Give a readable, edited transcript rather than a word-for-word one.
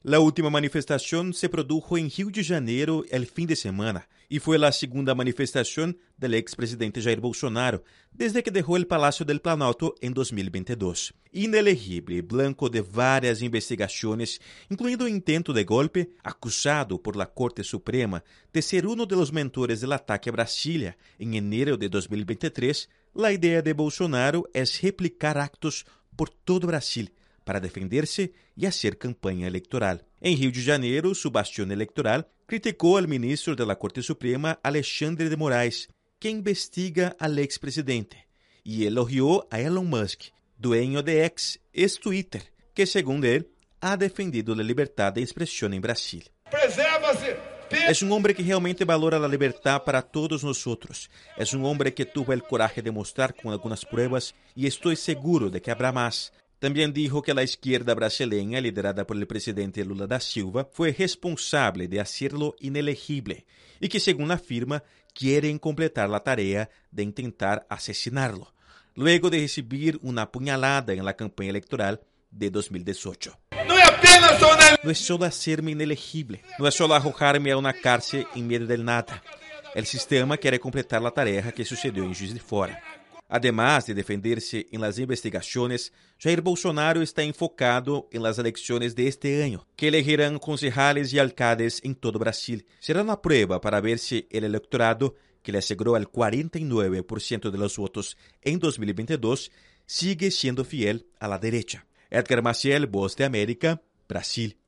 La última manifestación se produjo en Rio de Janeiro el fin de semana y fue la segunda manifestación del expresidente Jair Bolsonaro desde que dejó el Palacio del Planalto en 2022. Inelegible, blanco de varias investigaciones, incluindo intento de golpe, acusado por la Corte Suprema de ser uno de los mentores del ataque a Brasilia en enero de 2023, la idea de Bolsonaro es replicar actos por todo Brasil para defenderse y hacer campaña electoral. En Rio de Janeiro, su bastión electoral, criticó al ministro de la Corte Suprema, Alexandre de Moraes, que investiga al expresidente, y elogió a Elon Musk, dueño de X, ex-Twitter, que según él, ha defendido la libertad de expresión en Brasil. Es un hombre que realmente valora la libertad para todos nosotros. Es un hombre que tuvo el coraje de mostrar con algunas pruebas y estoy seguro de que habrá más. También dijo que la izquierda brasileña, liderada por el presidente Lula da Silva, fue responsable de hacerlo inelegible y que, según afirma, quieren completar la tarea de intentar asesinarlo, luego de recibir una puñalada en la campaña electoral de 2018. No es solo hacerme inelegible, no es solo arrojarme a una cárcel en medio del nada. El sistema quiere completar la tarea que sucedió en Juiz de Fora. Además de defenderse en las investigaciones, Jair Bolsonaro está enfocado en las elecciones de este año, que elegirán concejales y alcaldes en todo Brasil. Será una prueba para ver si el electorado, que le aseguró el 49% de los votos en 2022, sigue siendo fiel a la derecha. Edgar Maciel, Voz de América, Brasil.